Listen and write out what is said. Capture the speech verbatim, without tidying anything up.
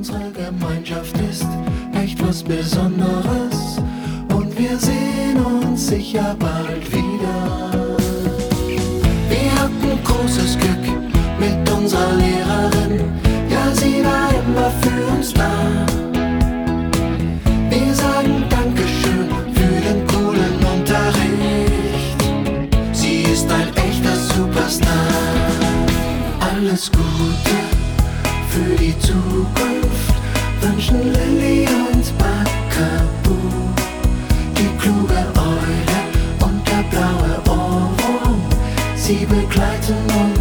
Unsere Gemeinschaft ist echt was Besonderes und wir sehen uns sicher bald wieder. Wir hatten großes Glück mit unserer Lehrerin, ja, sie war immer für uns da. Wir sagen Dankeschön für den coolen Unterricht, sie ist ein echter Superstar. Alles Gute für die Zukunft wünschen Lilly und Bakabu. Die kluge Eule und der blaue Ohrwurm, sie begleiten uns